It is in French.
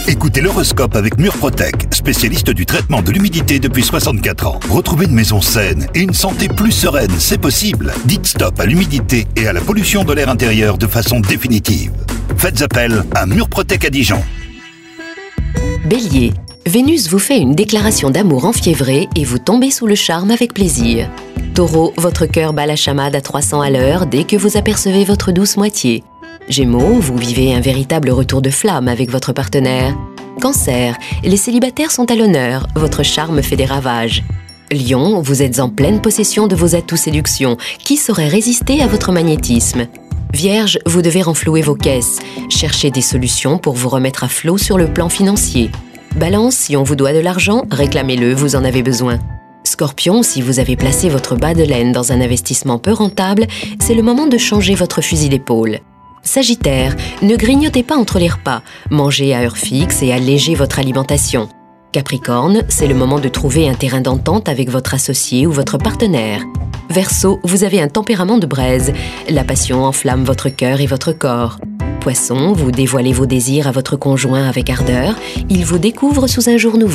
Écoutez l'horoscope avec Murprotec, spécialiste du traitement de l'humidité depuis 64 ans. Retrouvez une maison saine et une santé plus sereine, c'est possible. Dites stop à l'humidité et à la pollution de l'air intérieur de façon définitive. Faites appel à Murprotec à Dijon. Bélier, Vénus vous fait une déclaration d'amour enfiévrée et vous tombez sous le charme avec plaisir. Taureau, votre cœur bat la chamade à 300 à l'heure dès que vous apercevez votre douce moitié. Gémeaux, vous vivez un véritable retour de flamme avec votre partenaire. Cancer, les célibataires sont à l'honneur, votre charme fait des ravages. Lion, vous êtes en pleine possession de vos atouts séduction. Qui saurait résister à votre magnétisme ? Vierge, vous devez renflouer vos caisses. Cherchez des solutions pour vous remettre à flot sur le plan financier. Balance, si on vous doit de l'argent, réclamez-le, vous en avez besoin. Scorpion, si vous avez placé votre bas de laine dans un investissement peu rentable, c'est le moment de changer votre fusil d'épaule. Sagittaire, ne grignotez pas entre les repas, mangez à heure fixe et allégez votre alimentation. Capricorne, c'est le moment de trouver un terrain d'entente avec votre associé ou votre partenaire. Verseau, vous avez un tempérament de braise, la passion enflamme votre cœur et votre corps. Poisson, vous dévoilez vos désirs à votre conjoint avec ardeur, il vous découvre sous un jour nouveau.